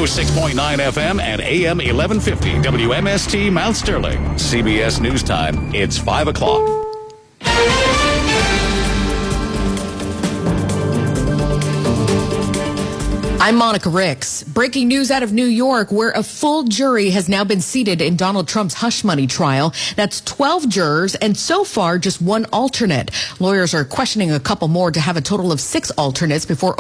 106.9 FM and AM 1150 WMST Mount Sterling. CBS News Time. It's 5 o'clock. I'm Monica Ricks. Breaking news out of New York, where a full jury has now been seated in Donald Trump's hush money trial. That's 12 jurors, and so far just one alternate. Lawyers are questioning a couple more to have a total of 6 alternates before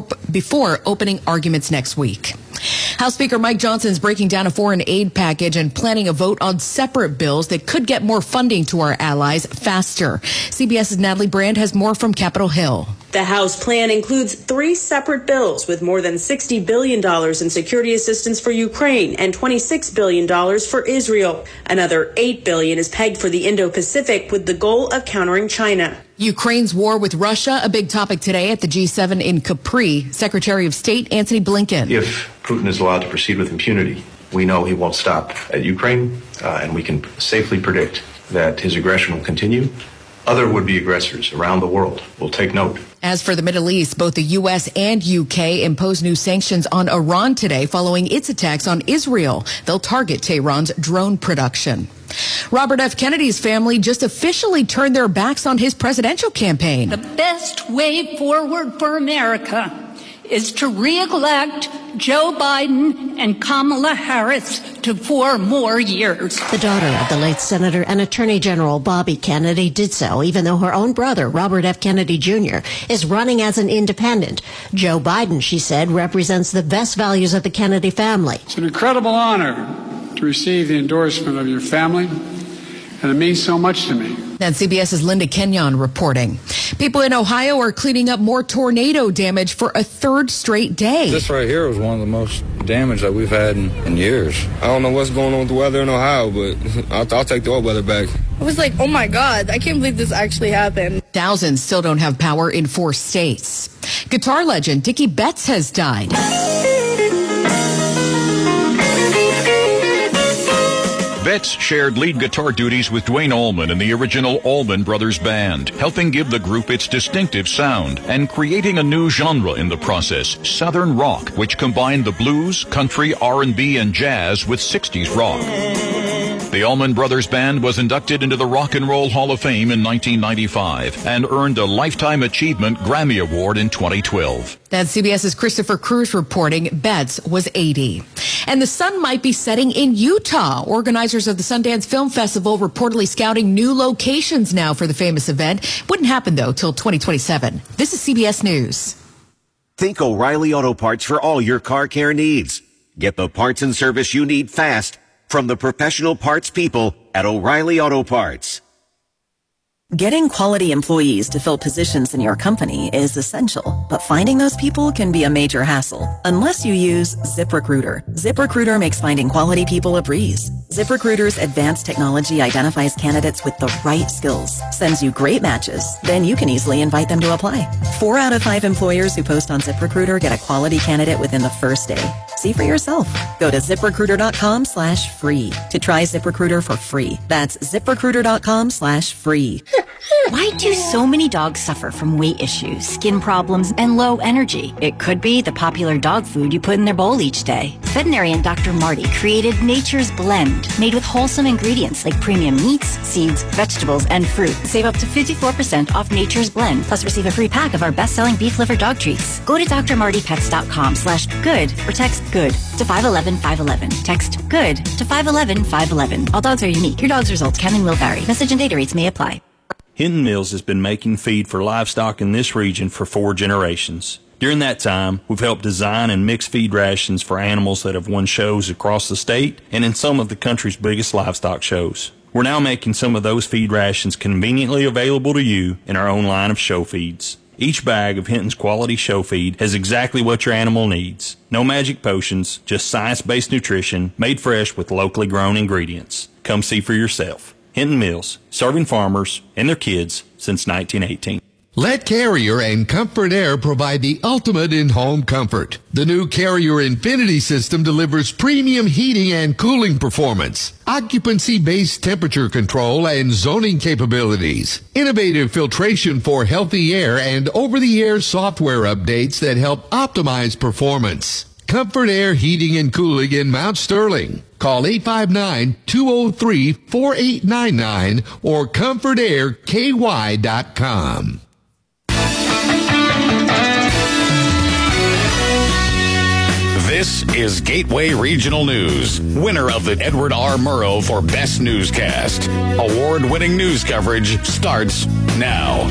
opening arguments next week. House Speaker Mike Johnson is breaking down a foreign aid package and planning a vote on separate bills that could get more funding to our allies faster. CBS's Natalie Brand has more from Capitol Hill. The House plan includes 3 separate bills with more than $60 billion in security assistance for Ukraine and $26 billion for Israel. Another $8 billion is pegged for the Indo-Pacific with the goal of countering China. Ukraine's war with Russia, a big topic today at the G7 in Capri. Secretary of State Antony Blinken. If Putin is allowed to proceed with impunity, we know he won't stop at Ukraine, and we can safely predict that his aggression will continue. Other would-be aggressors around the world will take note. As for the Middle East, both the U.S. and U.K. imposed new sanctions on Iran today following its attacks on Israel. They'll target Tehran's drone production. Robert F. Kennedy's family just officially turned their backs on his presidential campaign. The best way forward for America is to re-elect Joe Biden and Kamala Harris to 4 more years. The daughter of the late Senator and Attorney General Bobby Kennedy did so, even though her own brother, Robert F. Kennedy Jr., is running as an independent. Joe Biden, she said, represents the best values of the Kennedy family. It's an incredible honor to receive the endorsement of your family, and it means so much to me. And CBS's Linda Kenyon reporting. People in Ohio are cleaning up more tornado damage for a 3rd straight day. This right here was one of the most damage that we've had in years. I don't know what's going on with the weather in Ohio, but I'll take the old weather back. I was like, oh my God, I can't believe this actually happened. Thousands still don't have power in 4 states. Guitar legend Dickie Betts has died. Betts shared lead guitar duties with Duane Allman in the original Allman Brothers Band, helping give the group its distinctive sound and creating a new genre in the process, Southern rock, which combined the blues, country, R&B, and jazz with 60s rock. The Allman Brothers Band was inducted into the Rock and Roll Hall of Fame in 1995 and earned a Lifetime Achievement Grammy Award in 2012. That's CBS's Christopher Cruz reporting. Betts was 80. And the sun might be setting in Utah. Organizers of the Sundance Film Festival reportedly scouting new locations now for the famous event. Wouldn't happen, though, till 2027. This is CBS News. Think O'Reilly Auto Parts for all your car care needs. Get the parts and service you need fast from the professional parts people at O'Reilly Auto Parts. Getting quality employees to fill positions in your company is essential, but finding those people can be a major hassle unless you use ZipRecruiter. ZipRecruiter makes finding quality people a breeze. ZipRecruiter's advanced technology identifies candidates with the right skills, sends you great matches, then you can easily invite them to apply. 4 out of 5 employers who post on ZipRecruiter get a quality candidate within the first day. See for yourself. Go to ZipRecruiter.com/free to try ZipRecruiter for free. That's ZipRecruiter.com/free. Why do so many dogs suffer from weight issues, skin problems, and low energy? It could be the popular dog food you put in their bowl each day. Veterinarian Dr. Marty created Nature's Blend, made with wholesome ingredients like premium meats, seeds, vegetables, and fruit. Save up to 54% off Nature's Blend, plus receive a free pack of our best-selling beef liver dog treats. Go to drmartypets.com/good or text GOOD to 511-511. Text GOOD to 511-511. All dogs are unique. Your dog's results can and will vary. Message and data rates may apply. Hinton Mills has been making feed for livestock in this region for 4 generations. During that time, we've helped design and mix feed rations for animals that have won shows across the state and in some of the country's biggest livestock shows. We're now making some of those feed rations conveniently available to you in our own line of show feeds. Each bag of Hinton's quality show feed has exactly what your animal needs. No magic potions, just science-based nutrition made fresh with locally grown ingredients. Come see for yourself. Hinton Mills, serving farmers and their kids since 1918. Let Carrier and Comfort Air provide the ultimate in home comfort. The new Carrier Infinity system delivers premium heating and cooling performance, occupancy-based temperature control, and zoning capabilities, innovative filtration for healthy air, and over-the-air software updates that help optimize performance. Comfort Air Heating and Cooling in Mount Sterling. Call 859-203-4899 or comfortairky.com. This is Gateway Regional News, winner of the Edward R. Murrow for Best Newscast. Award-winning news coverage starts now.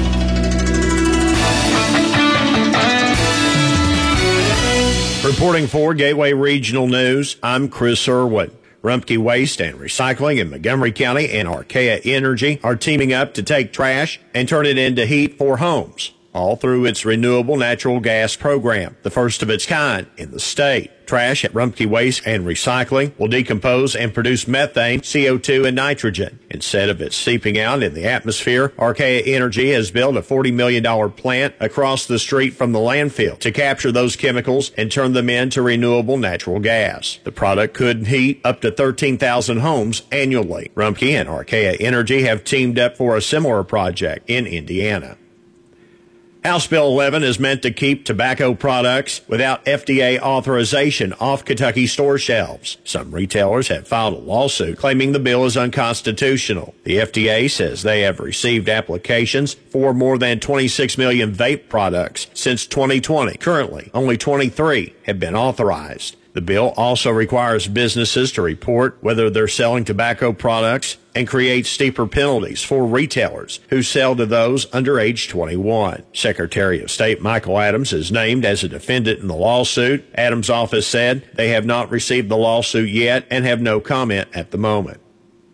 Reporting for Gateway Regional News, I'm Chris Irwin. Rumpke Waste and Recycling in Montgomery County and Archaea Energy are teaming up to take trash and turn it into heat for homes, all through its renewable natural gas program, the first of its kind in the state. Trash at Rumpke Waste and Recycling will decompose and produce methane, CO2, and nitrogen. Instead of it seeping out in the atmosphere, Archaea Energy has built a $40 million plant across the street from the landfill to capture those chemicals and turn them into renewable natural gas. The product could heat up to 13,000 homes annually. Rumpke and Archaea Energy have teamed up for a similar project in Indiana. House Bill 11 is meant to keep tobacco products without FDA authorization off Kentucky store shelves. Some retailers have filed a lawsuit claiming the bill is unconstitutional. The FDA says they have received applications for more than 26 million vape products since 2020. Currently, only 23 have been authorized. The bill also requires businesses to report whether they're selling tobacco products and creates steeper penalties for retailers who sell to those under age 21. Secretary of State Michael Adams is named as a defendant in the lawsuit. Adams' office said they have not received the lawsuit yet and have no comment at the moment.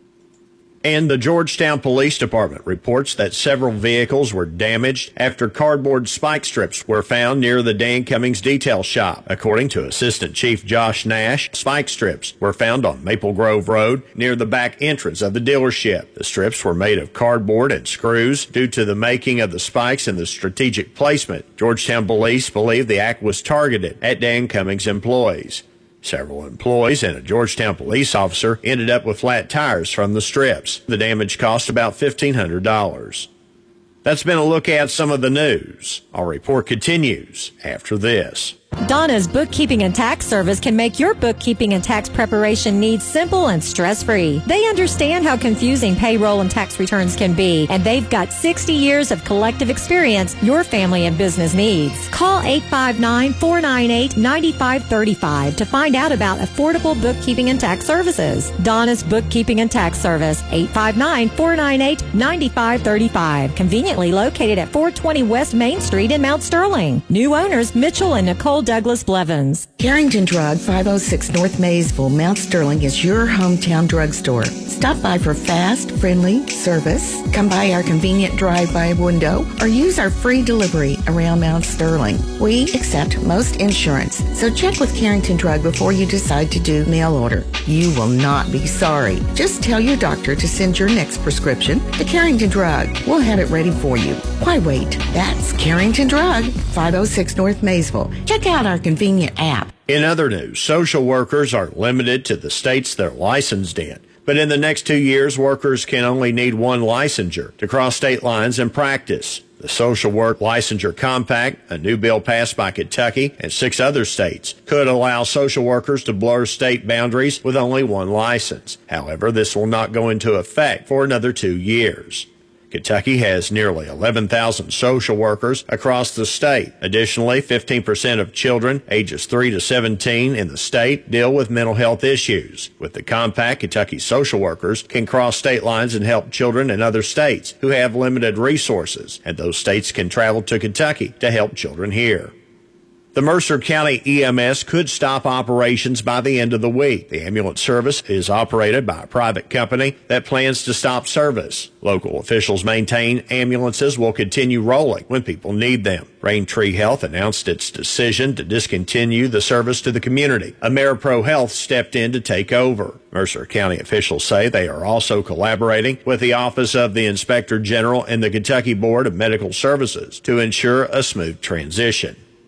And the Georgetown Police Department reports that several vehicles were damaged after cardboard spike strips were found near the Dan Cummings detail shop. According to Assistant Chief Josh Nash, spike strips were found on Maple Grove Road near the back entrance of the dealership. The strips were made of cardboard and screws due to the making of the spikes and the strategic placement. Georgetown police believe the act was targeted at Dan Cummings employees. Several employees and a Georgetown police officer ended up with flat tires from the strips. The damage cost about $1,500. That's been a look at some of the news. Our report continues after this. Donna's Bookkeeping and Tax Service can make your bookkeeping and tax preparation needs simple and stress-free. They understand how confusing payroll and tax returns can be, and they've got 60 years of collective experience your family and business needs. Call 859-498-9535 to find out about affordable bookkeeping and tax services. Donna's Bookkeeping and Tax Service, 859-498-9535. Conveniently located at 420 West Main Street in Mount Sterling. New owners Mitchell and Nicole Douglas Blevins. Carrington Drug, 506 North Maysville, Mount Sterling is your hometown drugstore. Stop by for fast, friendly service. Come by our convenient drive-by window or use our free delivery around Mount Sterling. We accept most insurance, so check with Carrington Drug before you decide to do mail order. You will not be sorry. Just tell your doctor to send your next prescription to Carrington Drug. We'll have it ready for you. Why wait? That's Carrington Drug, 506 North Maysville. Check out our convenient app. In other news, social workers are limited to the states they're licensed in. But in the next 2 years, workers can only need one licensure to cross state lines and practice. The Social Work Licensure Compact, a new bill passed by Kentucky and 6 other states, could allow social workers to blur state boundaries with only one license. However, this will not go into effect for another 2 years. Kentucky has nearly 11,000 social workers across the state. Additionally, 15% of children ages 3 to 17 in the state deal with mental health issues. With the compact, Kentucky social workers can cross state lines and help children in other states who have limited resources, and those states can travel to Kentucky to help children here. The Mercer County EMS could stop operations by the end of the week. The ambulance service is operated by a private company that plans to stop service. Local officials maintain ambulances will continue rolling when people need them. Raintree Health announced its decision to discontinue the service to the community. AmeriPro Health stepped in to take over. Mercer County officials say they are also collaborating with the Office of the Inspector General and the Kentucky Board of Medical Services to ensure a smooth transition.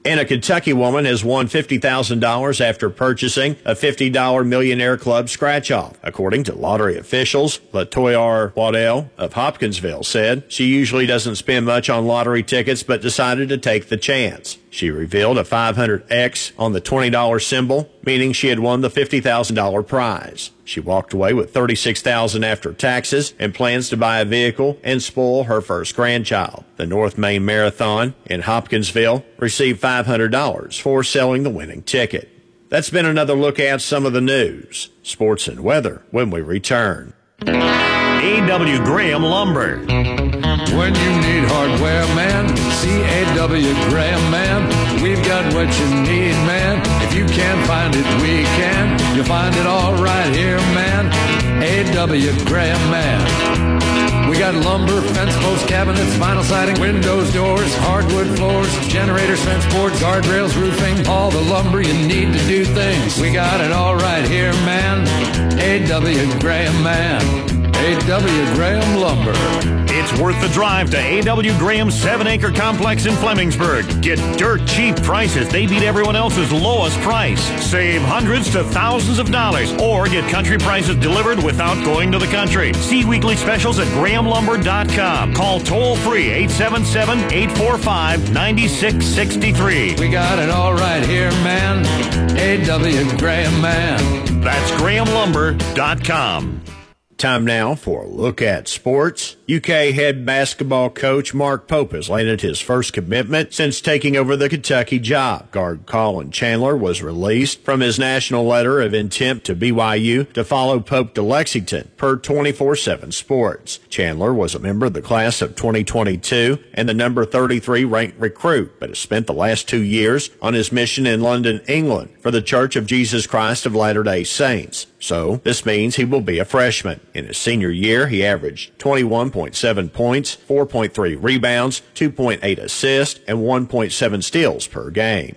And a Kentucky woman has won $50,000 after purchasing a $50 Millionaire Club scratch-off. According to lottery officials, LaToya Waddell of Hopkinsville said she usually doesn't spend much on lottery tickets but decided to take the chance. She revealed a 500X on the $20 symbol, meaning she had won the $50,000 prize. She walked away with $36,000 after taxes and plans to buy a vehicle and spoil her first grandchild. The North Main Marathon in Hopkinsville received $500 for selling the winning ticket. That's been another look at some of the news, sports, and weather when we return. A.W. Graham Lumber. When you need hardware, man, see A.W. Graham, man. We've got what you need, man. If you can't find it, we can. You'll find it all right here, man. A.W. Graham, man. We got lumber, fence posts, cabinets, vinyl siding, windows, doors, hardwood floors, generators, fence board, guardrails, roofing, all the lumber you need to do things. We got it all right here, man. A.W. Graham, man. A.W. Graham Lumber. It's worth the drive to A.W. Graham's 7-acre complex in Flemingsburg. Get dirt cheap prices. They beat everyone else's lowest price. Save hundreds to thousands of dollars or get country prices delivered without going to the country. See weekly specials at GrahamLumber.com. Call toll-free 877-845-9663. We got it all right here, man. A.W. Graham, man. That's GrahamLumber.com. Time now for a look at sports. UK head basketball coach Mark Pope has landed his first commitment since taking over the Kentucky job. Guard Colin Chandler was released from his national letter of intent to BYU to follow Pope to Lexington, per 24/7 Sports. Chandler was a member of the class of 2022 and the number 33 ranked recruit, but has spent the last 2 years on his mission in London, England, for the Church of Jesus Christ of Latter-day Saints. So this means he will be a freshman. In his senior year, he averaged 21.7 points, 4.3 rebounds, 2.8 assists, and 1.7 steals per game.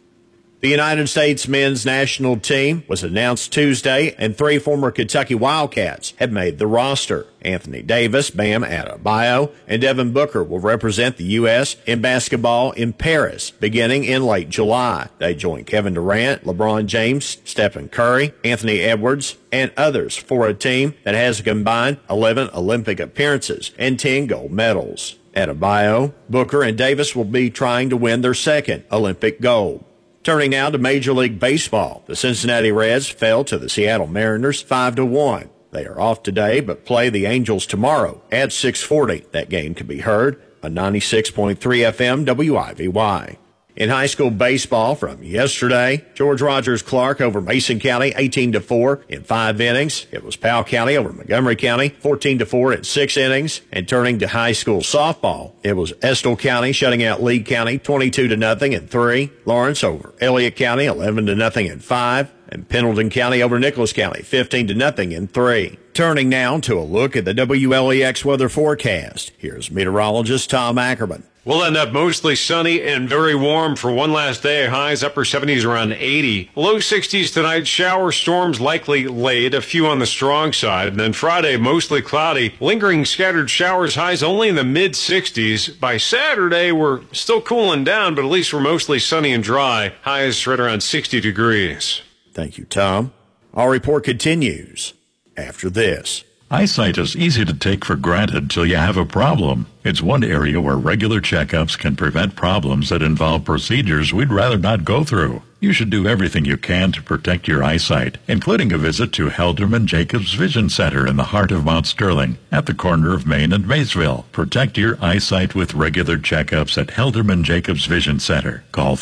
The United States men's national team was announced Tuesday, and 3 former Kentucky Wildcats have made the roster. Anthony Davis, Bam Adebayo, and Devin Booker will represent the U.S. in basketball in Paris beginning in late July. They join Kevin Durant, LeBron James, Stephen Curry, Anthony Edwards, and others for a team that has a combined 11 Olympic appearances and 10 gold medals. Adebayo, Booker, and Davis will be trying to win their second Olympic gold. Turning now to Major League Baseball. The Cincinnati Reds fell to the Seattle Mariners 5-1. They are off today, but play the Angels tomorrow at 6:40. That game can be heard on 96.3 FM WIVY. In high school baseball from yesterday, George Rogers Clark over Mason County 18-4 in 5 innings. It was Powell County over Montgomery County 14-4 in 6 innings. And turning to high school softball, it was Estill County shutting out Lee County 22-0 in 3. Lawrence over Elliott County 11-0 in 5. And Pendleton County over Nicholas County 15-0 in 3. Turning now to a look at the WLEX weather forecast. Here's meteorologist Tom Ackerman. We'll end up mostly sunny and very warm for one last day. Highs upper 70s around 80. Low 60s tonight. Shower storms likely late, a few on the strong side. And then Friday, mostly cloudy. Lingering scattered showers, highs only in the mid-60s. By Saturday, we're still cooling down, but at least we're mostly sunny and dry. Highs right around 60 degrees. Thank you, Tom. Our report continues after this. Eyesight is easy to take for granted till you have a problem. It's one area where regular checkups can prevent problems that involve procedures we'd rather not go through. You should do everything you can to protect your eyesight, including a visit to Helderman Jacobs Vision Center in the heart of Mount Sterling, at the corner of Main and Maysville. Protect your eyesight with regular checkups at Helderman Jacobs Vision Center. Call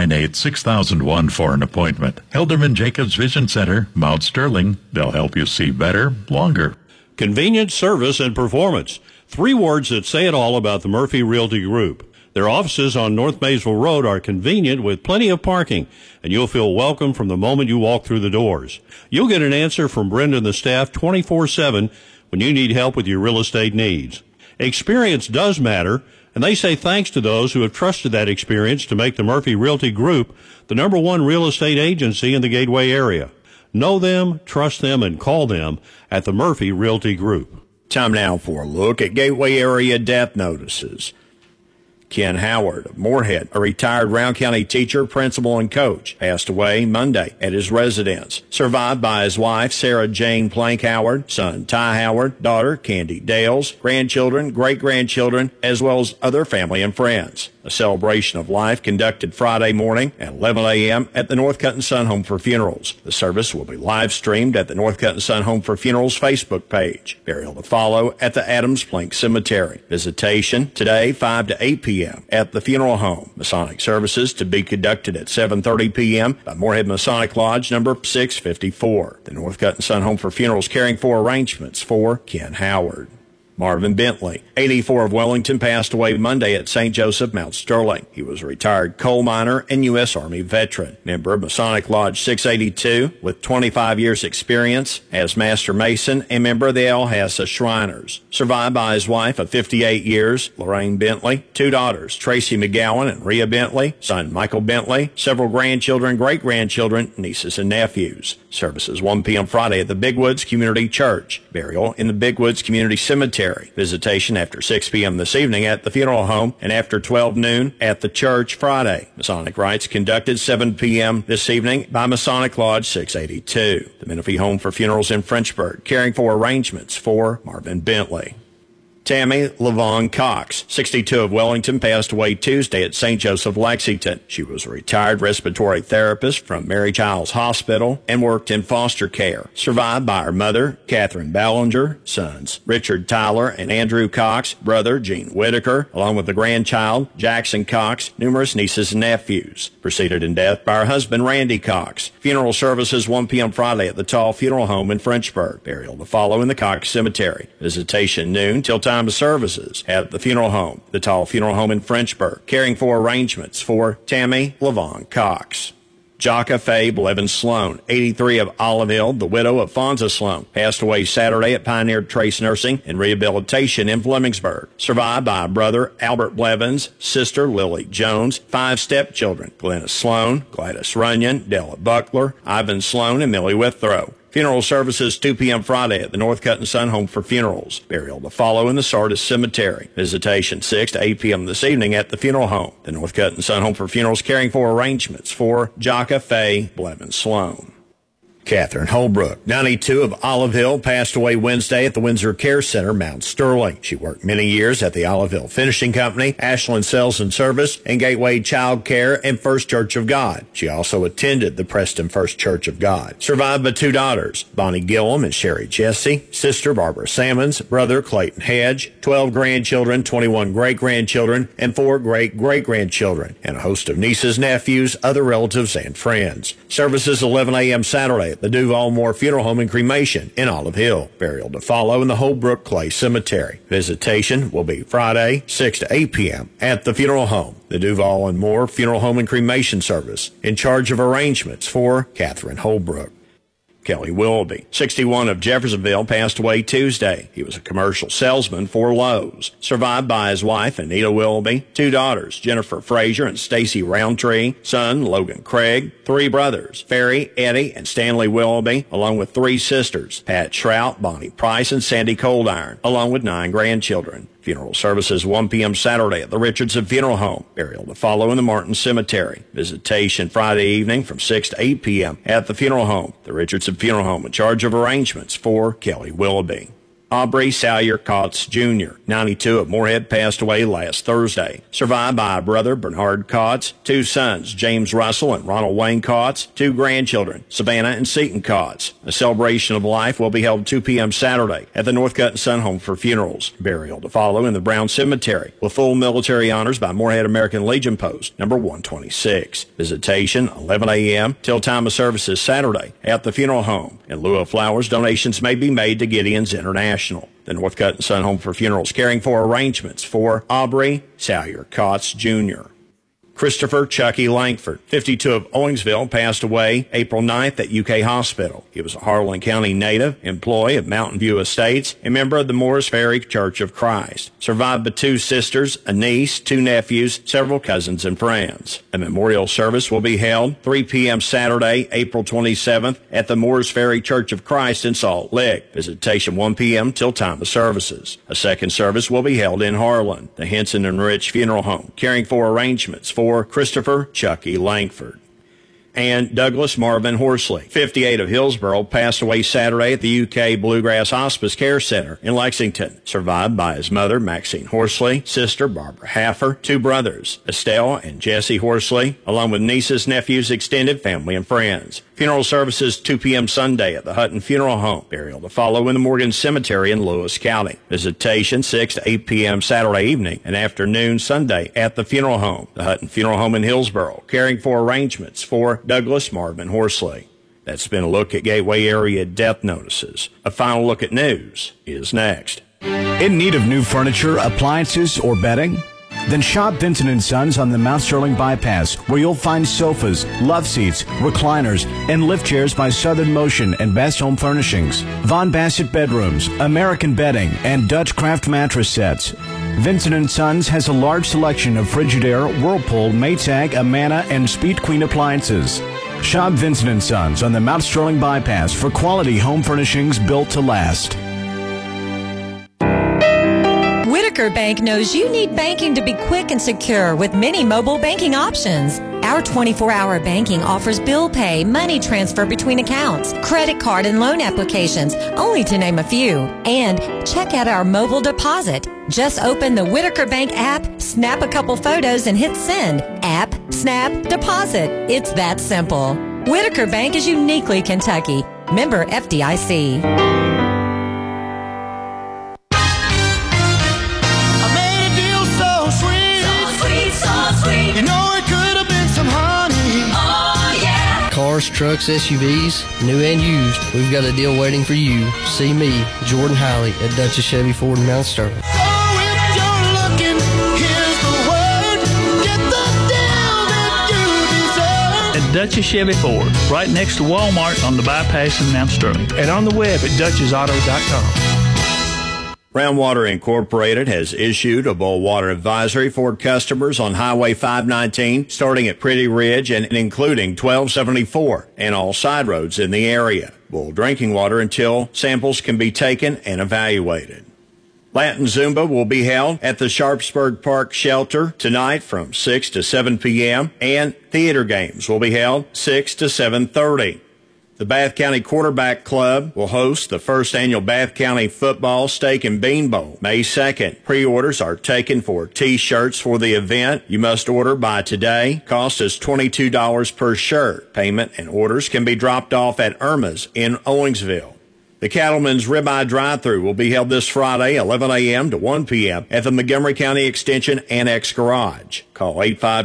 498-6001 for an appointment. Helderman Jacobs Vision Center, Mount Sterling. They'll help you see better, longer. Convenience, service, and performance. 3 words that say it all about the Murphy Realty Group. Their offices on North Maysville Road are convenient with plenty of parking, and you'll feel welcome from the moment you walk through the doors. You'll get an answer from Brenda and the staff 24/7 when you need help with your real estate needs. Experience does matter, and they say thanks to those who have trusted that experience to make the Murphy Realty Group the #1 real estate agency in the Gateway area. Know them, trust them, and call them at the Murphy Realty Group. Time now for a look at Gateway area death notices. Ken Howard of Moorhead, a retired Round County teacher, principal, and coach, passed away Monday at his residence. Survived by his wife, Sarah Jane Plank Howard, son Ty Howard, daughter Candy Dales, grandchildren, great-grandchildren, as well as other family and friends. A celebration of life conducted Friday morning at 11 a.m. at the North Cutton Sun Home for Funerals. The service will be live streamed at the North Cutton Sun Home for Funerals Facebook page. Burial to follow at the Adams Plank Cemetery. Visitation today 5 to 8 p.m. at the funeral home. Masonic services to be conducted at 7:30 p.m. by Moorhead Masonic Lodge number 654. The North Cutton Sun Home for Funerals caring for arrangements for Ken Howard. Marvin Bentley, 84 of Wellington, passed away Monday at St. Joseph, Mount Sterling. He was a retired coal miner and U.S. Army veteran, member of Masonic Lodge 682 with 25 years experience as Master Mason and member of the El Hasa Shriners. Survived by his wife of 58 years, Lorraine Bentley, 2 daughters, Tracy McGowan and Rhea Bentley, son Michael Bentley, several grandchildren, great-grandchildren, nieces and nephews. Services 1 p.m. Friday at the Big Woods Community Church. Burial in the Big Woods Community Cemetery. Visitation after 6 p.m. this evening at the funeral home and after 12 noon at the church Friday. Masonic rites conducted 7 p.m. this evening by Masonic Lodge 682. The Menifee Home for Funerals in Frenchburg, caring for arrangements for Marvin Bentley. Tammy Levon Cox, 62 of Wellington, passed away Tuesday at St. Joseph, Lexington. She was a retired respiratory therapist from Mary Childs Hospital and worked in foster care. Survived by her mother, Catherine Ballinger, sons Richard Tyler and Andrew Cox, brother Gene Whitaker, along with the grandchild, Jackson Cox, numerous nieces and nephews. Preceded in death by her husband, Randy Cox. Funeral services 1 p.m. Friday at the Tall Funeral Home in Frenchburg. Burial to follow in the Cox Cemetery. Visitation noon till time of services at the funeral home, the Tall Funeral Home in Frenchburg, caring for arrangements for Tammy Levon Cox. Jaka Faye Blevins Sloan, 83 of Olive Hill, the widow of Fonza Sloan, passed away Saturday at Pioneer Trace Nursing and Rehabilitation in Flemingsburg. Survived by brother Albert Blevins, sister Lily Jones, 5 stepchildren, Glennis Sloan, Gladys Runyon, Della Buckler, Ivan Sloan, and Millie Withrow. Funeral services 2 p.m. Friday at the North Cutton Sun Home for Funerals. Burial to follow in the Sardis Cemetery. Visitation 6 to 8 p.m. this evening at the funeral home. The North Cutton Sun Home for Funerals caring for arrangements for Jaka Faye Blevins Sloan. Catherine Holbrook, 92 of Olive Hill, passed away Wednesday at the Windsor Care Center, Mount Sterling. She worked many years at the Olive Hill Finishing Company, Ashland Sales and Service, and Gateway Child Care and First Church of God. She also attended the Preston First Church of God. Survived by 2 daughters, Bonnie Gillum and Sherry Jesse, sister Barbara Sammons, brother Clayton Hedge, 12 grandchildren, 21 great-grandchildren, and 4 great-great-grandchildren, and a host of nieces, nephews, other relatives, and friends. Services 11 a.m. Saturday at the Duval Moore Funeral Home and Cremation in Olive Hill. Burial to follow in the Holbrook Clay Cemetery. Visitation will be Friday, 6 to 8 p.m. at the funeral home. The Duval and Moore Funeral Home and Cremation Service, in charge of arrangements for Catherine Holbrook. Kelly Willoughby, 61 of Jeffersonville, passed away Tuesday. He was a commercial salesman for Lowe's. Survived by his wife, Anita Willoughby, 2 daughters, Jennifer Frazier and Stacy Roundtree, son Logan Craig, 3 brothers, Ferry, Eddie, and Stanley Willoughby, along with 3 sisters, Pat Shrout, Bonnie Price, and Sandy Coldiron, along with 9 grandchildren. Funeral services 1 p.m. Saturday at the Richardson Funeral Home. Burial to follow in the Martin Cemetery. Visitation Friday evening from 6 to 8 p.m. at the funeral home. The Richardson Funeral Home in charge of arrangements for Kelly Willoughby. Aubrey Salyer Kotz Jr., 92 of Moorhead, passed away last Thursday. Survived by a brother, Bernard Kotz, 2 sons, James Russell and Ronald Wayne Kotz, 2 grandchildren, Savannah and Seton Kotz. A celebration of life will be held 2 p.m. Saturday at the North Cutton Sun Home for Funerals. Burial to follow in the Brown Cemetery with full military honors by Moorhead American Legion Post, number 126. Visitation 11 a.m. till time of services Saturday at the funeral home. In lieu of flowers, donations may be made to Gideon's International. The North Cutton Sun Home for Funerals caring for arrangements for Aubrey Salyer Kotz Jr. Christopher Chucky Langford, 52 of Owensville, passed away April 9th at UK Hospital. He was a Harlan County native, employee of Mountain View Estates, and member of the Moores Ferry Church of Christ. Survived by 2 sisters, a niece, 2 nephews, several cousins and friends. A memorial service will be held 3 p.m. Saturday, April 27th at the Moores Ferry Church of Christ in Salt Lick. Visitation 1 p.m. till time of services. A second service will be held in Harlan, the Henson and Rich Funeral Home, caring for arrangements for Christopher Chucky Langford. And Douglas Marvin Horsley, 58 of Hillsborough, passed away Saturday at the UK Bluegrass Hospice Care Center in Lexington, survived by his mother, Maxine Horsley, sister, Barbara Haffer, 2 brothers, Estelle and Jesse Horsley, along with nieces, nephews, extended family, and friends. Funeral services 2 p.m. Sunday at the Hutton Funeral Home. Burial to follow in the Morgan Cemetery in Lewis County. Visitation 6 to 8 p.m. Saturday evening and afternoon Sunday at the funeral home, the Hutton Funeral Home in Hillsborough, caring for arrangements for Douglas Marvin Horsley. That's been a look at Gateway area death notices. A final look at news is next. In need of new furniture, appliances, or bedding? Then shop Vincent & Sons on the Mount Sterling Bypass, where you'll find sofas, love seats, recliners, and lift chairs by Southern Motion and Best Home Furnishings, Von Bassett bedrooms, American bedding, and Dutch Craft mattress sets. Vincent & Sons has a large selection of Frigidaire, Whirlpool, Maytag, Amana, and Speed Queen appliances. Shop Vincent & Sons on the Mount Sterling Bypass for quality home furnishings built to last. Whitaker Bank knows you need banking to be quick and secure with many mobile banking options. Our 24-hour banking offers bill pay, money transfer between accounts, credit card and loan applications, only to name a few. And check out our mobile deposit. Just open the Whitaker Bank app, snap a couple photos, and hit send. App, snap, deposit. It's that simple. Whitaker Bank is uniquely Kentucky. Member FDIC. You know it could have been some honey. Oh, yeah. Cars, trucks, SUVs, new and used. We've got a deal waiting for you. See me, Jordan Howley, at Dutchess Chevy Ford in Mount Sterling. So if you're looking, here's the word. Get the deal that you deserve. At Dutchess Chevy Ford, right next to Walmart on the bypass in Mount Sterling. And on the web at DutchessAuto.com. Groundwater Incorporated has issued a boil water advisory for customers on Highway 519, starting at Pretty Ridge and including 1274 and all side roads in the area. Boil drinking water until samples can be taken and evaluated. Latin Zumba will be held at the Sharpsburg Park Shelter tonight from 6 to 7 p.m. and theater games will be held 6 to 7:30. The Bath County Quarterback Club will host the first annual Bath County Football Steak and Bean Bowl, May 2nd. Pre-orders are taken for T-shirts for the event. You must order by today. Cost is $22 per shirt. Payment and orders can be dropped off at Irma's in Owensville. The Cattleman's Ribeye Drive-Thru will be held this Friday, 11 a.m. to 1 p.m. at the Montgomery County Extension Annex Garage. Call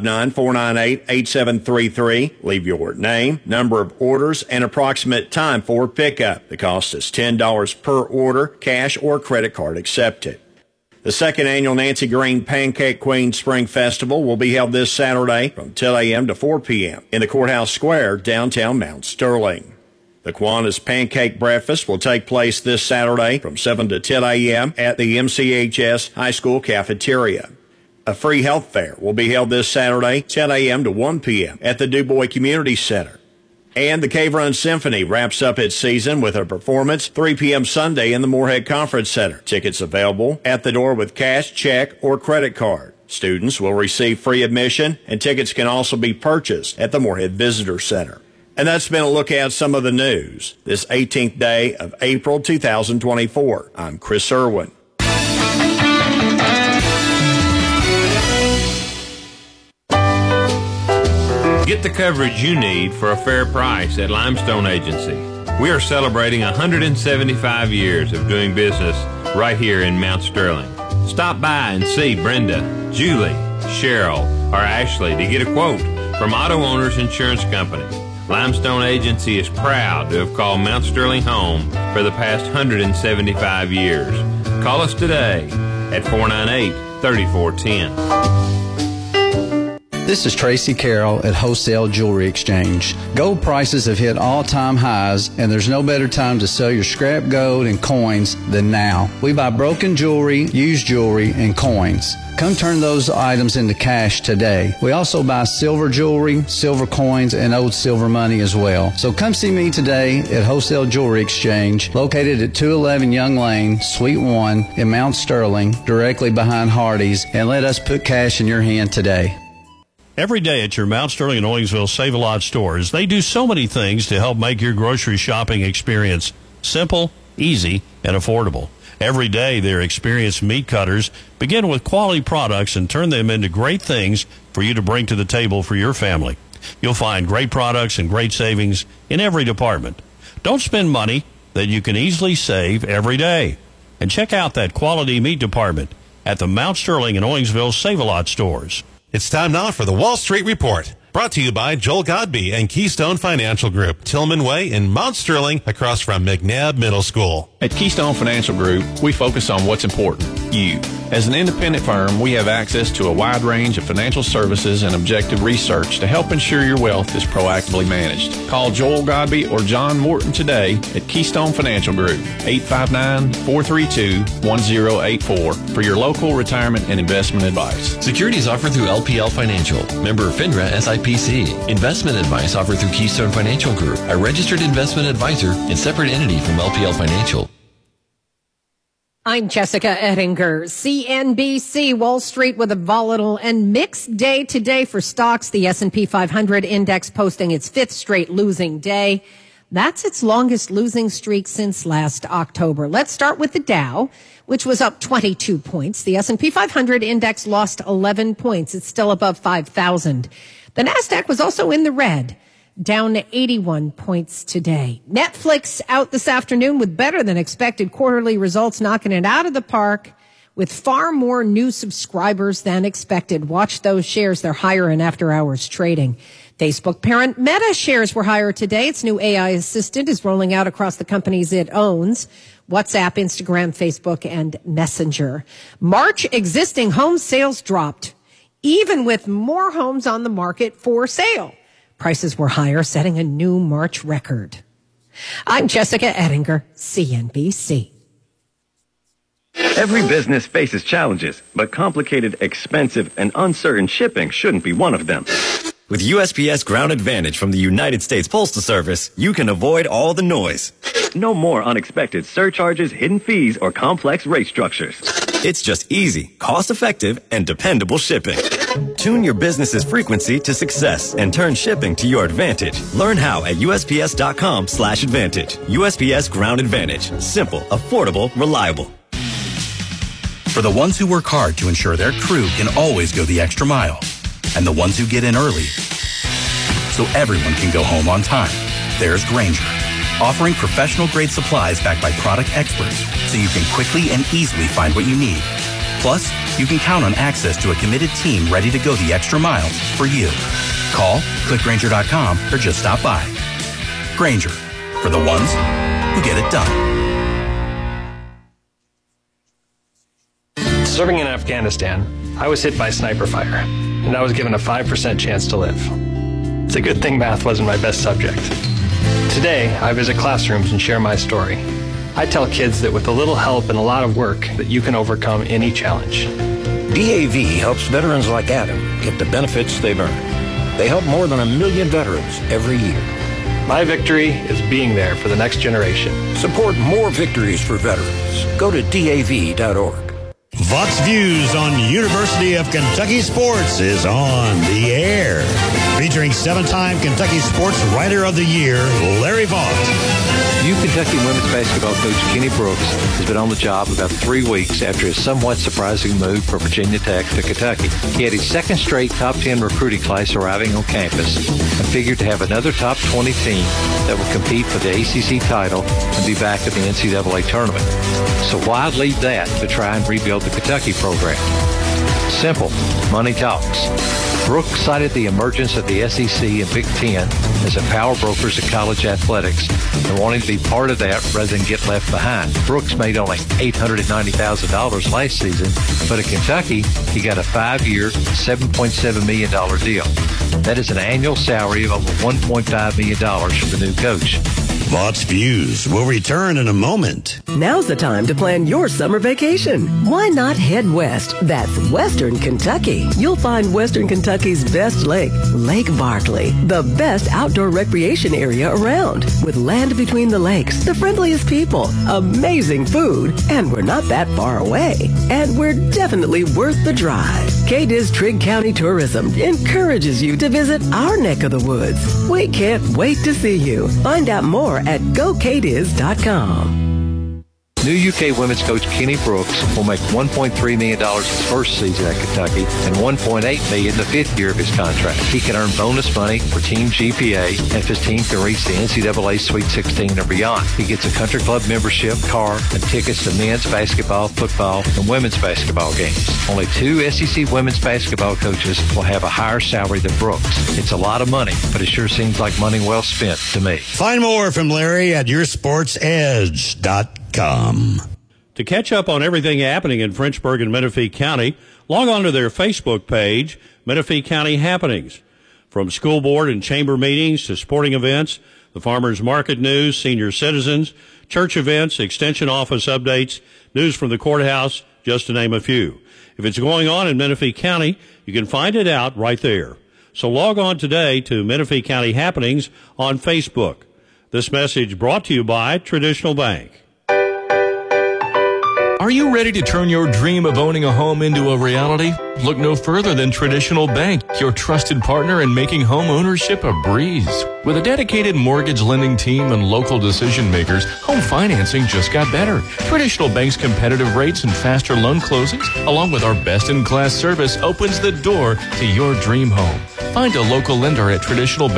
859-498-8733. Leave your name, number of orders, and approximate time for pickup. The cost is $10 per order, cash or credit card accepted. The second annual Nancy Green Pancake Queen Spring Festival will be held this Saturday from 10 a.m. to 4 p.m. in the Courthouse Square, downtown Mount Sterling. The Kiwanis Pancake Breakfast will take place this Saturday from 7 to 10 a.m. at the MCHS High School Cafeteria. A free health fair will be held this Saturday, 10 a.m. to 1 p.m. at the DuBois Community Center. And the Cave Run Symphony wraps up its season with a performance 3 p.m. Sunday in the Moorhead Conference Center. Tickets available at the door with cash, check, or credit card. Students will receive free admission, and tickets can also be purchased at the Moorhead Visitor Center. And that's been a look at some of the news this 18th day of April 2024. I'm Chris Irwin. Get the coverage you need for a fair price at Limestone Agency. We are celebrating 175 years of doing business right here in Mount Sterling. Stop by and see Brenda, Julie, Cheryl, or Ashley to get a quote from Auto Owners Insurance Company. Limestone Agency is proud to have called Mount Sterling home for the past 175 years. Call us today at 498-3410. This is Tracy Carroll at Wholesale Jewelry Exchange. Gold prices have hit all-time highs, and there's no better time to sell your scrap gold and coins than now. We buy broken jewelry, used jewelry, and coins. Come turn those items into cash today. We also buy silver jewelry, silver coins, and old silver money as well. So come see me today at Wholesale Jewelry Exchange, located at 211 Young Lane, Suite 1 in Mount Sterling, directly behind Hardee's, and let us put cash in your hand today. Every day at your Mount Sterling and Owensville Save-A-Lot stores, they do so many things to help make your grocery shopping experience simple, easy, and affordable. Every day, their experienced meat cutters begin with quality products and turn them into great things for you to bring to the table for your family. You'll find great products and great savings in every department. Don't spend money that you can easily save every day. And check out that quality meat department at the Mount Sterling and Owensville Save-A-Lot stores. It's time now for the Wall Street Report. Brought to you by Joel Godby and Keystone Financial Group, Tillman Way in Mount Sterling, across from McNabb Middle School. At Keystone Financial Group, we focus on what's important, you. As an independent firm, we have access to a wide range of financial services and objective research to help ensure your wealth is proactively managed. Call Joel Godby or John Morton today at Keystone Financial Group, 859-432-1084 for your local retirement and investment advice. Securities offered through LPL Financial, member FINRA SIPC. Investment advice offered through Keystone Financial Group, a registered investment advisor and separate entity from LPL Financial. I'm Jessica Ettinger, CNBC. Wall Street with a volatile and mixed day today for stocks. The S&P 500 index posting its fifth straight losing day. That's its longest losing streak since last October. Let's start with the Dow, which was up 22 points. The S&P 500 index lost 11 points. It's still above 5,000. The Nasdaq was also in the red, down 81 points today. Netflix out this afternoon with better than expected quarterly results, knocking it out of the park with far more new subscribers than expected. Watch those shares. They're higher in after hours trading. Facebook parent Meta shares were higher today. Its new AI assistant is rolling out across the companies it owns: WhatsApp, Instagram, Facebook, and Messenger. March existing home sales dropped, even with more homes on the market for sale. Prices were higher, setting a new March record. I'm Jessica Ettinger, CNBC. Every business faces challenges, but complicated, expensive, and uncertain shipping shouldn't be one of them. With USPS Ground Advantage from the United States Postal Service, you can avoid all the noise. No more unexpected surcharges, hidden fees, or complex rate structures. It's just easy, cost-effective, and dependable shipping. Tune your business's frequency to success and turn shipping to your advantage. Learn how at USPS.com/advantage. USPS Ground Advantage. Simple, affordable, reliable. For the ones who work hard to ensure their crew can always go the extra mile, and the ones who get in early so everyone can go home on time, there's Grainger, offering professional-grade supplies backed by product experts so you can quickly and easily find what you need. Plus, you can count on access to a committed team ready to go the extra mile for you. Call, click Grainger.com, or just stop by. Grainger, for the ones who get it done. Serving in Afghanistan, I was hit by sniper fire, and I was given a 5% chance to live. It's a good thing math wasn't my best subject. Today, I visit classrooms and share my story. I tell kids that with a little help and a lot of work, that you can overcome any challenge. DAV helps veterans like Adam get the benefits they've earned. They help more than 1 million veterans every year. My victory is being there for the next generation. Support more victories for veterans. Go to DAV.org. Vox Views on University of Kentucky Sports is on the air. Featuring 7-time Kentucky Sports Writer of the Year, Larry Vaught. New Kentucky women's basketball coach Kenny Brooks has been on the job about 3 weeks after his somewhat surprising move from Virginia Tech to Kentucky. He had his second straight top 10 recruiting class arriving on campus and figured to have another top 20 team that would compete for the ACC title and be back at the NCAA tournament. So why leave that to try and rebuild the Kentucky program? Simple. Money talks. Brooks cited the emergence of the SEC and Big Ten as the power brokers of college athletics and wanting to be part of that rather than get left behind. Brooks made only $890,000 last season, but at Kentucky, he got a 5-year, $7.7 million deal. That is an annual salary of over $1.5 million for the new coach. Vaught's Views will return in a moment. Now's the time to plan your summer vacation. Why not head west? That's Western Kentucky. You'll find Western Kentucky's best lake, Lake Barkley, the best outdoor recreation area around, with land between the lakes, the friendliest people, amazing food, and we're not that far away. And we're definitely worth the drive. KDIZ Trigg County Tourism encourages you to visit our neck of the woods. We can't wait to see you. Find out more at GoKDIZ.com. New UK women's coach Kenny Brooks will make $1.3 million his first season at Kentucky and $1.8 million the fifth year of his contract. He can earn bonus money for Team GPA if his team can reach the NCAA Sweet 16 or beyond. He gets a country club membership, car, and tickets to men's basketball, football, and women's basketball games. Only 2 SEC women's basketball coaches will have a higher salary than Brooks. It's a lot of money, but it sure seems like money well spent to me. Find more from Larry at YourSportsEdge.com. To catch up on everything happening in Frenchburg and Menifee County, log on to their Facebook page, Menifee County Happenings. From school board and chamber meetings to sporting events, the farmers market news, senior citizens, church events, extension office updates, news from the courthouse, just to name a few. If it's going on in Menifee County, you can find it out right there. So log on today to Menifee County Happenings on Facebook. This message brought to you by Traditional Bank. Are you ready to turn your dream of owning a home into a reality? Look no further than Traditional Bank, your trusted partner in making home ownership a breeze. With a dedicated mortgage lending team and local decision makers, home financing just got better. Traditional Bank's competitive rates and faster loan closings, along with our best-in-class service, opens the door to your dream home. Find a local lender at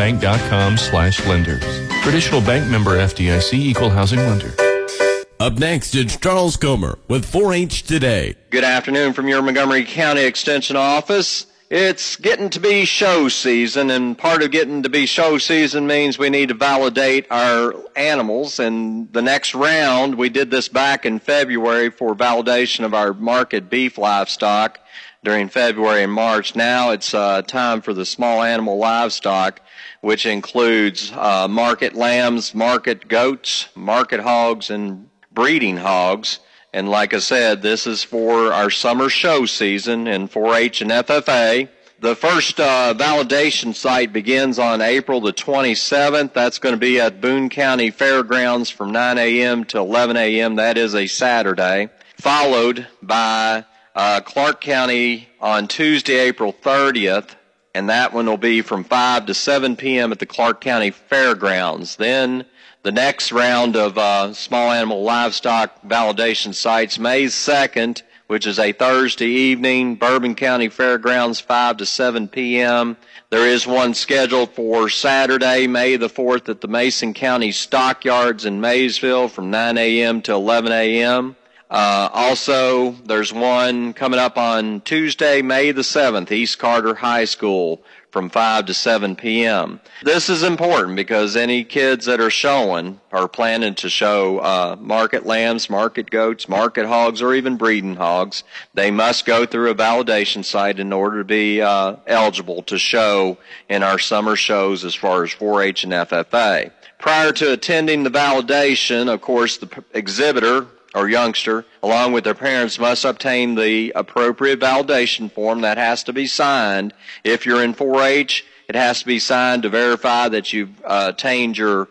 traditionalbank.com/lenders. Traditional Bank, member FDIC, equal housing lender. Up next, it's Charles Comer with 4-H Today. Good afternoon from your Montgomery County Extension Office. It's getting to be show season, and part of getting to be show season means we need to validate our animals. And the next round, we did this back in February for validation of our market beef livestock during February and March. Now it's time for the small animal livestock, which includes market lambs, market goats, market hogs, and breeding hogs. And like I said, this is for our summer show season in 4-H and FFA. The first validation site begins on April the 27th. That's going to be at Boone County Fairgrounds from 9 a.m. to 11 a.m. That is a Saturday. Followed by Clark County on Tuesday, April 30th. And that one will be from 5 to 7 p.m. at the Clark County Fairgrounds. Then the next round of small animal livestock validation sites, May 2nd, which is a Thursday evening, Bourbon County Fairgrounds, 5 to 7 p.m. There is one scheduled for Saturday, May the 4th, at the Mason County Stockyards in Maysville from 9 a.m. to 11 a.m. Also, there's one coming up on Tuesday, May the 7th, East Carter High School from 5 to 7 p.m. This is important because any kids that are showing or planning to show market lambs, market goats, market hogs, or even breeding hogs, they must go through a validation site in order to be eligible to show in our summer shows as far as 4-H and FFA. Prior to attending the validation, of course, the exhibitor or youngster, along with their parents, must obtain the appropriate validation form that has to be signed. If you're in 4-H, it has to be signed to verify that you've attained your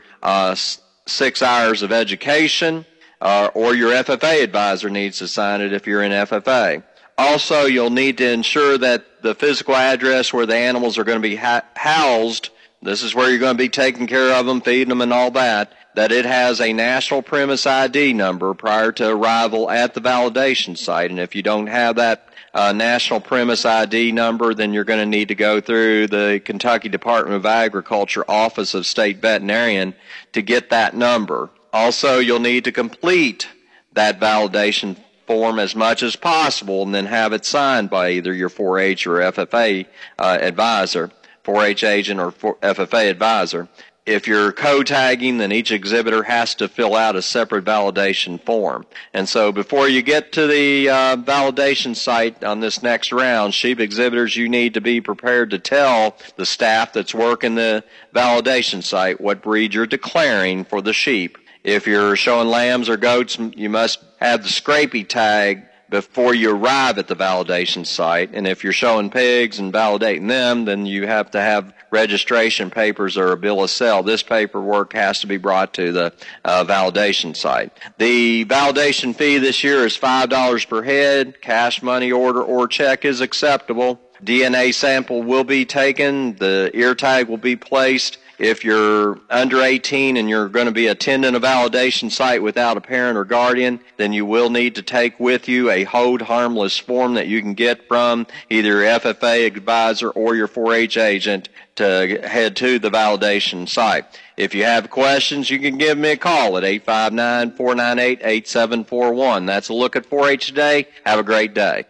6 hours of education, or your FFA advisor needs to sign it if you're in FFA. Also, you'll need to ensure that the physical address where the animals are going to be housed, this is where you're going to be taking care of them, feeding them, and all that it has a national premise ID number prior to arrival at the validation site. And if you don't have that national premise ID number, then you're going to need to go through the Kentucky Department of Agriculture Office of State Veterinarian to get that number. Also, you'll need to complete that validation form as much as possible and then have it signed by either your 4-H or FFA advisor, 4-H agent or FFA advisor. If you're co-tagging, then each exhibitor has to fill out a separate validation form. And so before you get to the validation site on this next round, sheep exhibitors, you need to be prepared to tell the staff that's working the validation site what breed you're declaring for the sheep. If you're showing lambs or goats, you must have the scrapie tag before you arrive at the validation site. And if you're showing pigs and validating them, then you have to have registration papers or a bill of sale. This paperwork has to be brought to the validation site. The validation fee this year is $5 per head. Cash, money order, or check is acceptable. DNA sample will be taken. The ear tag will be placed. If you're under 18 and you're going to be attending a validation site without a parent or guardian, then you will need to take with you a hold harmless form that you can get from either your FFA advisor or your 4-H agent to head to the validation site. If you have questions, you can give me a call at 859-498-8741. That's a look at 4-H today. Have a great day.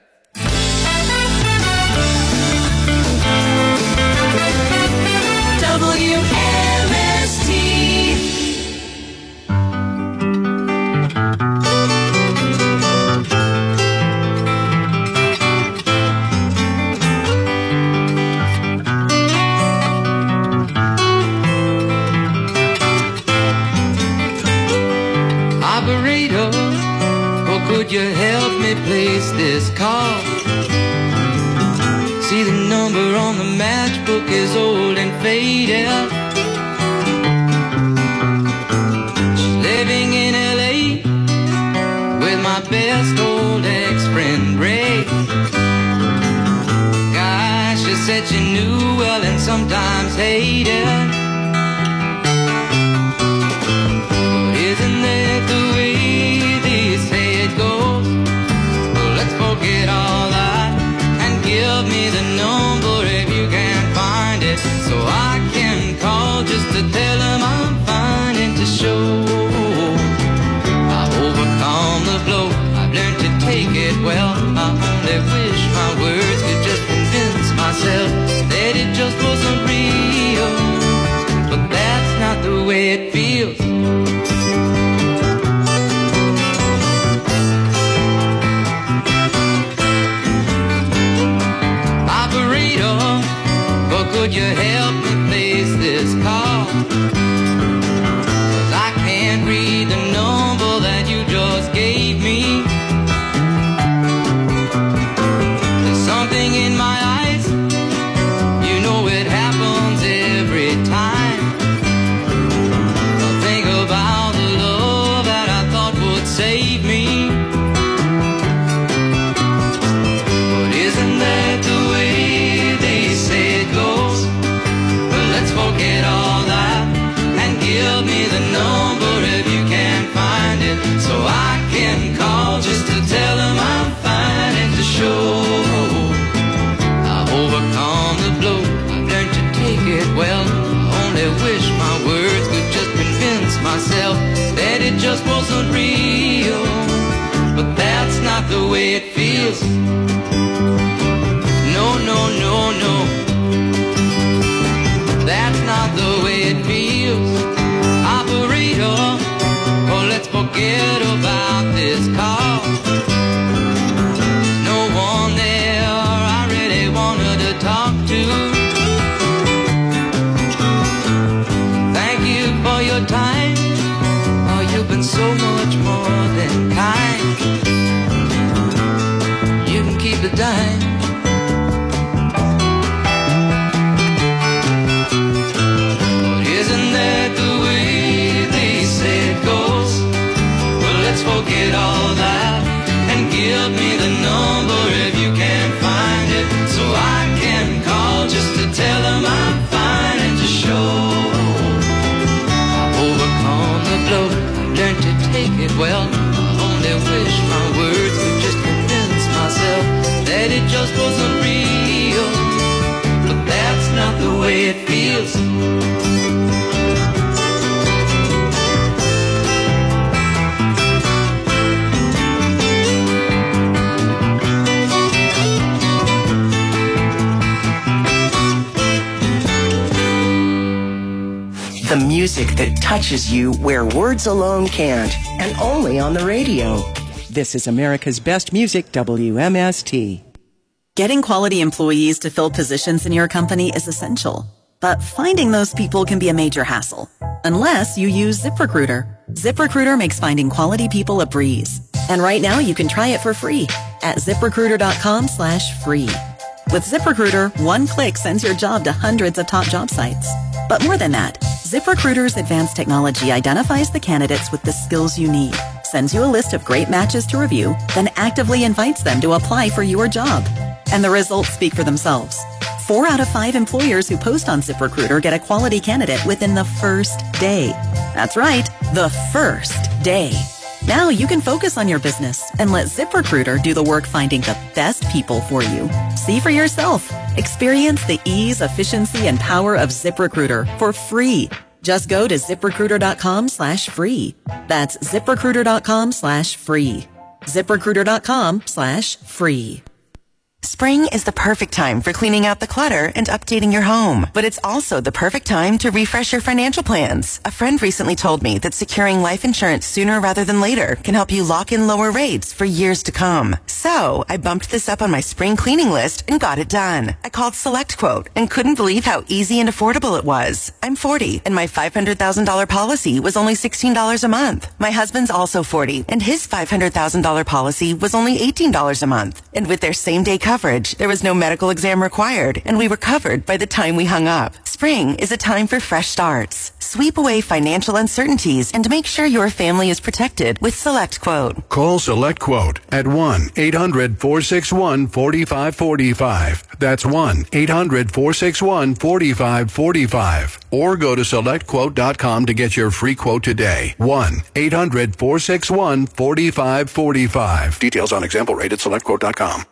Operator, or could you help me place this call? See, the number on the matchbook is old and faded. She's living in LA with my best old ex-friend Ray. Gosh, she said she knew well and sometimes hated. Isn't that the way they say it goes? Well, let's forget all that and give me the number if you can find it, so I can call just to tell them I'm fine and to show I've overcome the blow. I've learned to take it well. I only wish my words could just convince myself that it just wasn't real, but that's not the way it feels. Could you help me place this call? 'Cause I can't read the number that you just gave me. There's something in my eyes, you know it happens every time. I think about the love that I thought would save me. But isn't that the way they say it goes? Forget all that and give me the number if you can find it, so I can call just to tell them I'm fine and to show I've overcome the blow. I've learned to take it well. I only wish my words could just convince myself that it just wasn't real, but that's not the way it feels. No, no, no, no, that's not the way it feels. Operator, oh, let's forget about this call. There's no one there I really wanted to talk to. Thank you for your time. Oh, you've been so much more than kind. You can keep the dime. Forget all that and give me the number if you can find it, so I can call just to tell them I'm fine and to show I've overcome the blow. I've learned to take it well. I only wish my words could just convince myself that it just wasn't real, but that's not the way it feels. The music that touches you where words alone can't, and only on the radio. This is America's Best Music, WMST. Getting quality employees to fill positions in your company is essential, but finding those people can be a major hassle, unless you use ZipRecruiter. ZipRecruiter makes finding quality people a breeze. And right now you can try it for free at ZipRecruiter.com/free. With ZipRecruiter, one click sends your job to hundreds of top job sites. But more than that, ZipRecruiter's advanced technology identifies the candidates with the skills you need, sends you a list of great matches to review, then actively invites them to apply for your job. And the results speak for themselves. 4 out of 5 employers who post on ZipRecruiter get a quality candidate within the first day. That's right, the first day. Now you can focus on your business and let ZipRecruiter do the work finding the best people for you. See for yourself. Experience the ease, efficiency, and power of ZipRecruiter for free. Just go to ZipRecruiter.com/free. That's ZipRecruiter.com/free. ZipRecruiter.com/free. Spring is the perfect time for cleaning out the clutter and updating your home. But it's also the perfect time to refresh your financial plans. A friend recently told me that securing life insurance sooner rather than later can help you lock in lower rates for years to come. So I bumped this up on my spring cleaning list and got it done. I called SelectQuote and couldn't believe how easy and affordable it was. I'm 40 and my $500,000 policy was only $16 a month. My husband's also 40 and his $500,000 policy was only $18 a month. And with their same-day coverage, there was no medical exam required, and we were covered by the time we hung up. Spring is a time for fresh starts. Sweep away financial uncertainties and make sure your family is protected with SelectQuote. Call SelectQuote at 1-800-461-4545. That's 1-800-461-4545. Or go to SelectQuote.com to get your free quote today. 1-800-461-4545. Details on example rate at SelectQuote.com.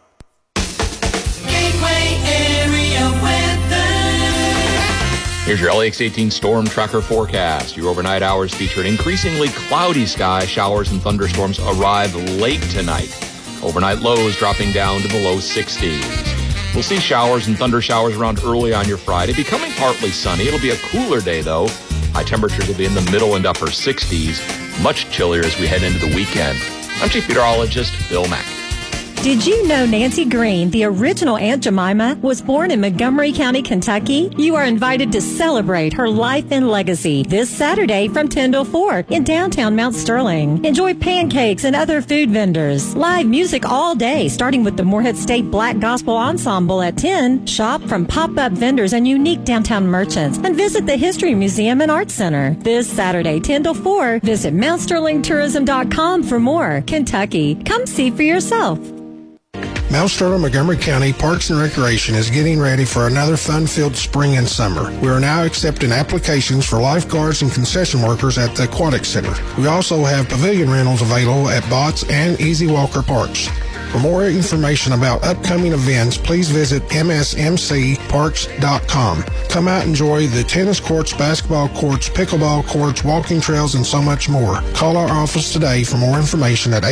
Here's your LAX 18 Storm Tracker forecast. Your overnight hours feature an increasingly cloudy sky. Showers and thunderstorms arrive late tonight. Overnight lows dropping down to the low 60s. We'll see showers and thunder showers around early on your Friday, becoming partly sunny. It'll be a cooler day, though. High temperatures will be in the middle and upper 60s. Much chillier as we head into the weekend. I'm Chief Meteorologist Bill Mack. Did you know Nancy Green, the original Aunt Jemima, was born in Montgomery County, Kentucky? You are invited to celebrate her life and legacy this Saturday from 10 till 4 in downtown Mount Sterling. Enjoy pancakes and other food vendors. Live music all day, starting with the Morehead State Black Gospel Ensemble at 10. Shop from pop-up vendors and unique downtown merchants. And visit the History Museum and Arts Center. This Saturday, 10 till 4. Visit MountSterlingTourism.com for more. Kentucky. Come see for yourself. Mount Sterling, Montgomery County Parks and Recreation is getting ready for another fun-filled spring and summer. We are now accepting applications for lifeguards and concession workers at the Aquatic Center. We also have pavilion rentals available at Bots and Easy Walker Parks. For more information about upcoming events, please visit msmcparks.com. Come out and enjoy the tennis courts, basketball courts, pickleball courts, walking trails, and so much more. Call our office today for more information at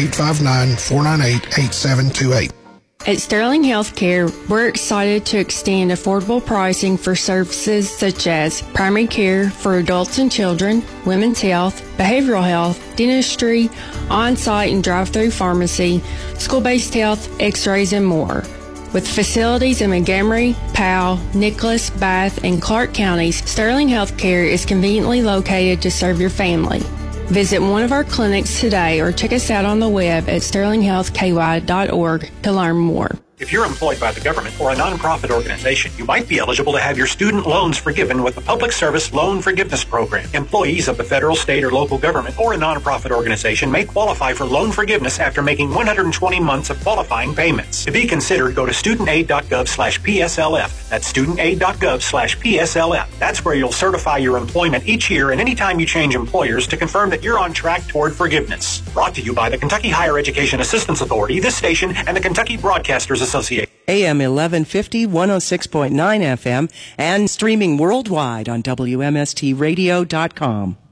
859-498-8728. At Sterling Healthcare, we're excited to extend affordable pricing for services such as primary care for adults and children, women's health, behavioral health, dentistry, on-site and drive-through pharmacy, school-based health, x-rays, and more. With facilities in Montgomery, Powell, Nicholas, Bath, and Clark counties, Sterling Healthcare is conveniently located to serve your family. Visit one of our clinics today or check us out on the web at sterlinghealthky.org to learn more. If you're employed by the government or a nonprofit organization, you might be eligible to have your student loans forgiven with the Public Service Loan Forgiveness Program. Employees of the federal, state, or local government or a nonprofit organization may qualify for loan forgiveness after making 120 months of qualifying payments. To be considered, go to studentaid.gov/PSLF. That's studentaid.gov/PSLF. That's where you'll certify your employment each year and anytime you change employers to confirm that you're on track toward forgiveness. Brought to you by the Kentucky Higher Education Assistance Authority, this station, and the Kentucky Broadcasters Association. AM 1150, 106.9 FM, and streaming worldwide on WMSTradio.com.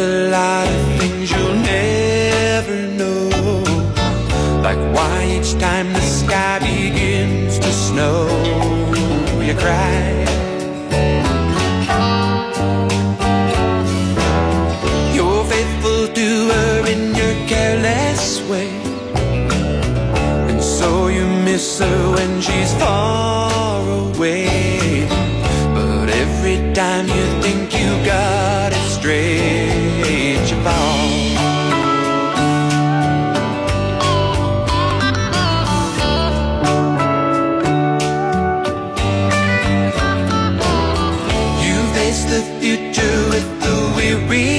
a lot of things you'll never know, like why each time the sky begins to snow, you cry. You're faithful to her in your careless way, and so you miss her when she's far